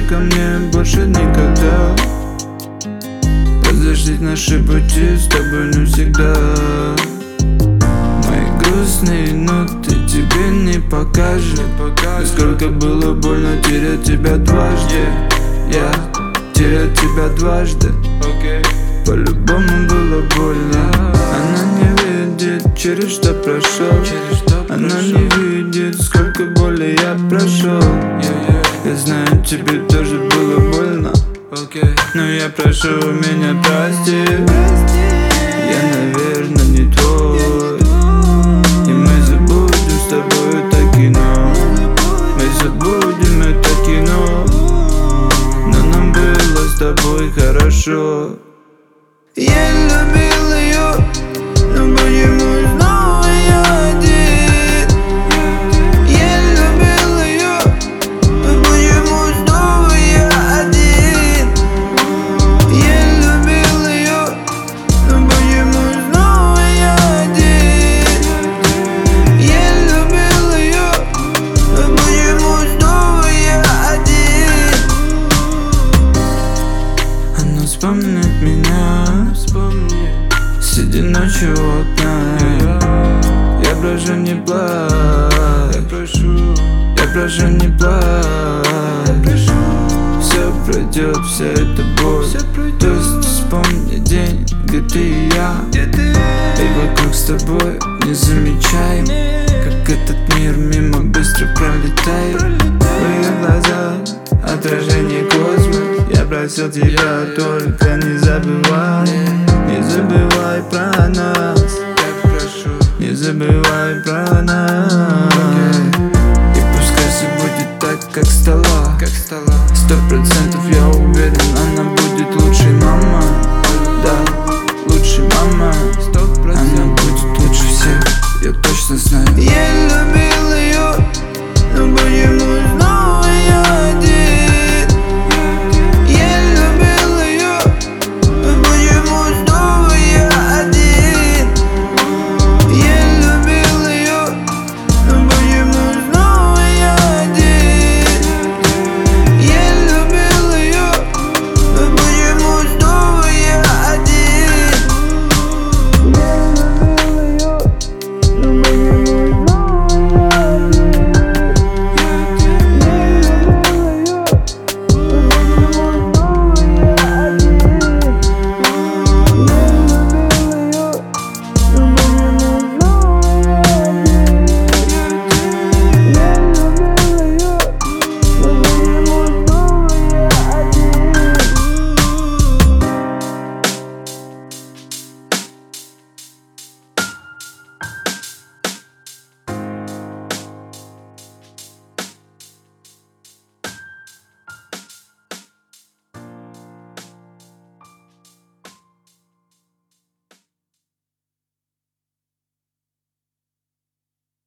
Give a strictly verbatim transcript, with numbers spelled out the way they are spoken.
ко мне больше никогда. Разошлись наши пути с тобой навсегда. Мои грустные ноты тебе не покажут. Сколько было больно терять тебя дважды. Я терять тебя дважды. По-любому было больно. Она не видит, через что прошел. Она не видит, сколько боли я прошел. Я знаю, тебе тоже было больно, но я прошу меня прости. Я, наверное, не твой, и мы забудем с тобой это кино. Мы забудем это кино, но нам было с тобой хорошо. Я любил ее, но почему снова я один? Я любил ее, но почему снова я один? Я любил ее, но почему снова я один? Я любил ее, но почему снова я один? Она вспомнит меня, сидя ночью у окна. Я прошу не плачь, я прошу не плачь. Все пройдет, вся эта боль. Просто вспомни день, где ты и я, и вокруг с тобой не замечаем, как этот мир мимо быстро пролетает. В ее глазах отражение космос. Я просил тебя только не забывай. Не забывай про нас, я прошу, не забывай про нас. И пускай все будет так, как стало, Сто процентов я уверен.